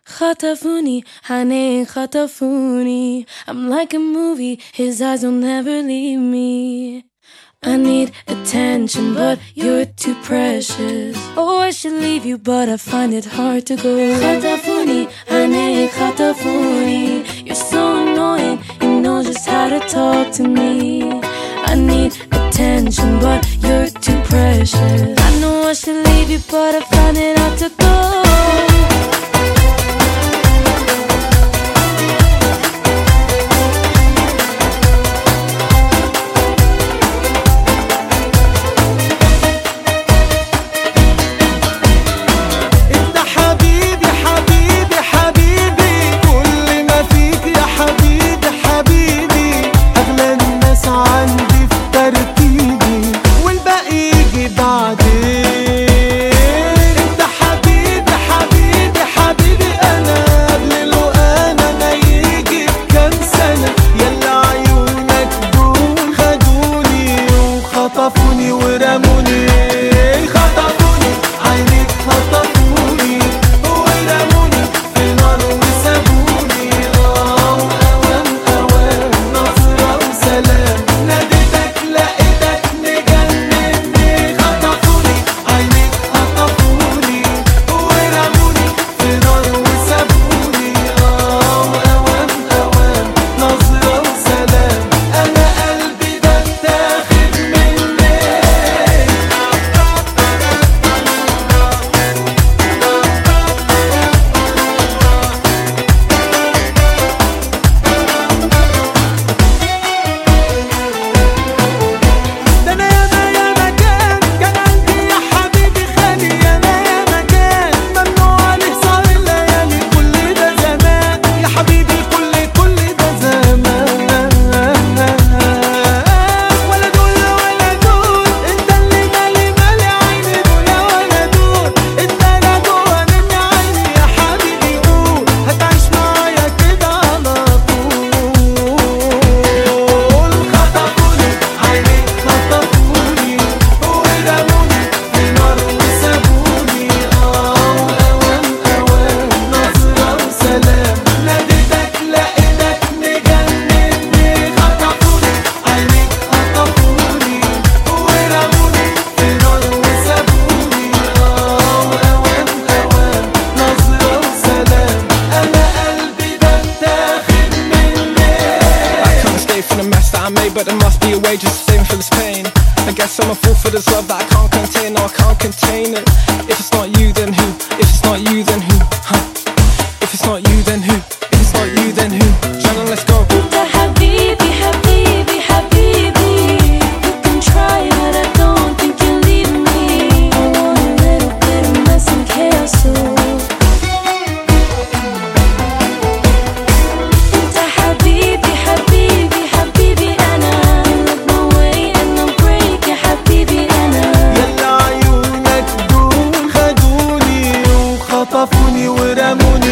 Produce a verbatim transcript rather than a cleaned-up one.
خطفوني عينيه خطفوني. I'm like a movie, his eyes will never leave me. I need attention, but you're too precious. Oh, I should leave you, but I find it hard to go. خطفوني عينيه خطفوني. You're so annoying, you know just how to talk to me. I need attention, but you're too precious. I know I should leave you, but I find it hard to go. خطفوني ورموني خطفوني عينيك خطفوني ورموني في نار وسابوني. اه اوام اوام نظرة وسلام ناديتك لقيتك مجنني. خطفوني عينيك خطفوني ورموني في نار وسابوني. اه اوام اوام نظرة وسلام انا قلبي ده اتاخد I made, but there must be a way just to save me for this pain. I guess I'm a fool for this love that I can't contain. No, I can't contain it. If it's not you, then who? If it's not you, then who? Huh? If it's not you, then who? If it's not you, then who? Shannon, let's go. حبيبي حبيبي حبيبي. You can try, but I don't think you'll leave me. I want a little bit of mess and chaos, so انت حبيبي حبيبي حبيبي انا. Look my way and I'm break يا حبيبي انا. يلا عيونك دول خدوني وخطفوني ورموني.